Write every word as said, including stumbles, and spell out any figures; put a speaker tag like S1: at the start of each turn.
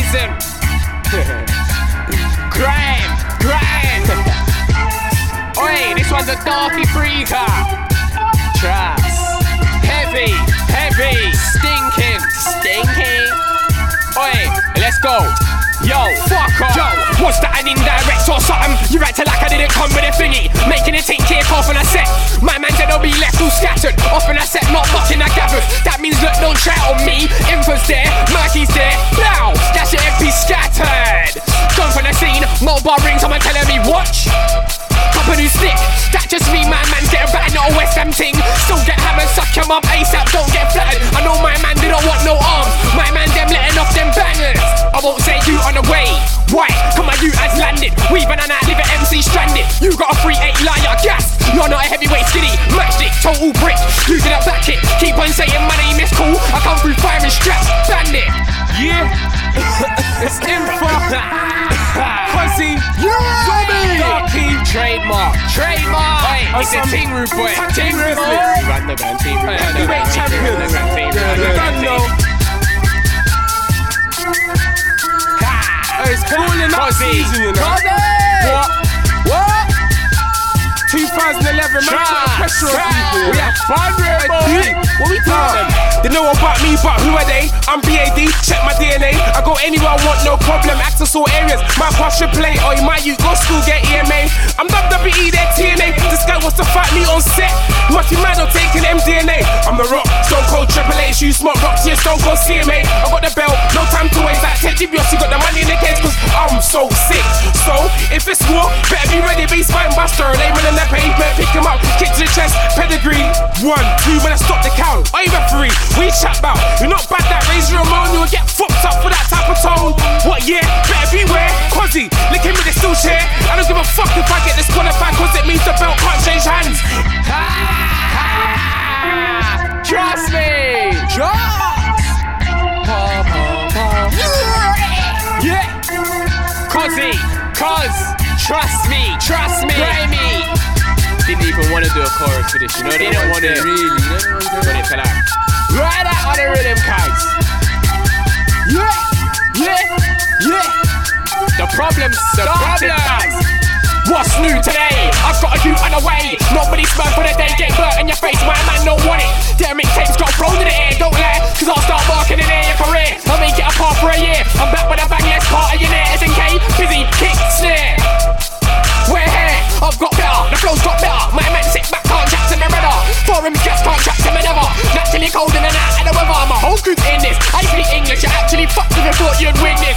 S1: listen. Grime, grime. Oi, this one's a Darky Freaker. Trust. Heavy, heavy, stinking, stinking. Oi, let's go. Yo, fuck off. Yo, what's that, an indirect or something? You acting like I didn't come with a thingy. Making a thing kick off on a set. My man said I'll be left all scattered. Off on a set, not much in a gathered. That means look, don't try on me. Info's there, Murky's there. Blow, that's your M P scattered. Gone from the scene, mobile rings, someone telling me watch. Cup a new stick, that just mean my man's getting battered, not a West Ham ting. Still get hammered, suck your mum ASAP, don't get flattered. I know my man didn't want no arms. My man them letting off them bangers. I won't say you on the way. Why? Come on, you has landed. We been on that live at M C stranded. You got a three eight liar gas. You're not a heavyweight skinny. Matchstick, total brick. You did a back kick. Keep on saying my name is cool. I come through firing straps. Bandit. Yeah. It's info. Fuzzy. Yeah. Zombie. Darky. Trademark. Trademark. Hey, it's a Ting Roof boy. Ting Roof boy. Run the gun, Ting Roof. Heavyweight champion. It's cooling up season, you know. What? What? twenty eleven, man, put pressure on people. We have fun, boy. What we doing? They know about me, but who are they? I'm B A D, check my D N A. I go anywhere I want, no problem. Access all areas. My pass should play, or you might you go school, get E M A. I'm W W E, their T N A. This guy wants to fight me on set. Must be mad or taking M D N A. I'm the Rock, Stone Cold Triple H. You smoke rocks, yeah, Stone Cold C M A. I got the belt, no time to waste. Like Ted DiBiase, got the money in the case, cause I'm so sick. So, if it's war, better be ready, be spine buster. Layman in the pavement, pick him up, kick to the chest, pedigree. One, two, when I stop the count. Are you referee? We chat about. You're not bad, that Razor Ramon. You'll get fucked up for that type of tone. What, yeah? Better beware. Quasi, lick him with the still chair. I don't give a fuck if I get disqualified, cause it means the belt can't change hands. Trust me. Trust. Pa, pa, pa. Yeah. Quasi, cause, trust me, trust me. Play me. Didn't even want to do a chorus for this, you know. They don't want to really, but it's like right out on the rhythm, guys. Yeah, yeah, yeah. The problem's the problem. What's new today? I've got a you on the way. Nobody's smart for the day. Get burnt in your face, my man don't want it. Their mixtapes got thrown in the air, don't lie. Cause I'll start marking in your career. I'll make it apart for a year. I'm back with a bang, yes, part of your net. S N K, busy, kick, snare. We're here, I've got better, the flow's got better. My man sit back, can't chat to me brother. Forums just can't chat to me never. Naturally cold in and out of the weather. My whole group's in this, I speak English. You actually fucked if you thought you'd win this.